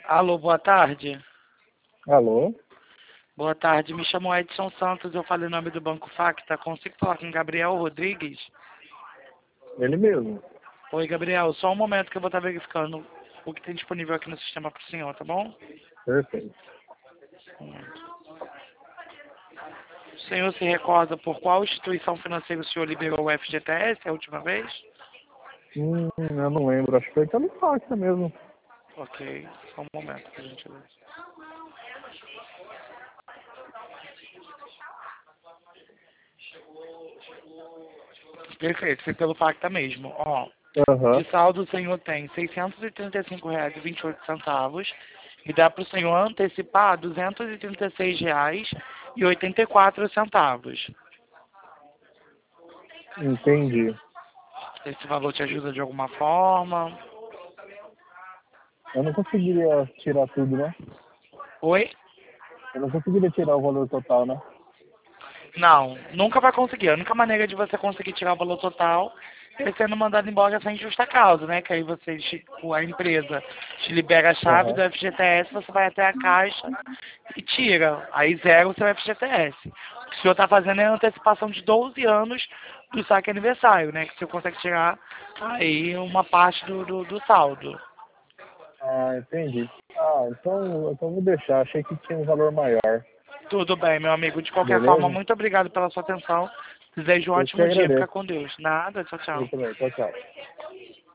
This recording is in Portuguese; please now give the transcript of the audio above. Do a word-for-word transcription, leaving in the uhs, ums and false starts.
Alô, boa tarde. Alô? Boa tarde, me chamo Edson Santos, eu falei o nome do Banco Facta. Consigo falar com Gabriel Rodrigues? Ele mesmo. Oi, Gabriel, só um momento que eu vou estar verificando o que tem disponível aqui no sistema para o senhor, tá bom? Perfeito. O senhor se recorda por qual instituição financeira o senhor liberou o F G T S a última vez? Hum, eu não lembro, acho que foi pelo Facta mesmo. Ok, só um momento, por gentileza. Perfeito, foi pelo Facta mesmo. Ó, Aham. de saldo o senhor tem seiscentos e trinta e cinco reais e vinte e oito centavos e dá para o senhor antecipar duzentos e trinta e seis reais e oitenta e quatro centavos. Entendi. Esse valor te ajuda de alguma forma? Eu não conseguiria tirar tudo, né? Oi? Eu não conseguiria tirar o valor total, né? Não, nunca vai conseguir. A única maneira de você conseguir tirar o valor total é sendo mandado embora sem justa causa, né? Que aí você, te- a empresa te libera a chave do Aham. F G T S, você vai até a caixa e tira. Aí zero o seu F G T S. O que o senhor está fazendo é a antecipação de doze anos do saque aniversário, né? Que o senhor consegue tirar aí uma parte do, do, do saldo. Ah, entendi. Ah, então, então vou deixar. Achei que tinha um valor maior. Tudo bem, meu amigo. De qualquer forma, Beleza? muito obrigado pela sua atenção. Desejo um Eu que ótimo dia. Fica agradeço. com Deus. Nada, tchau, Eu tchau. também. Tchau, tchau.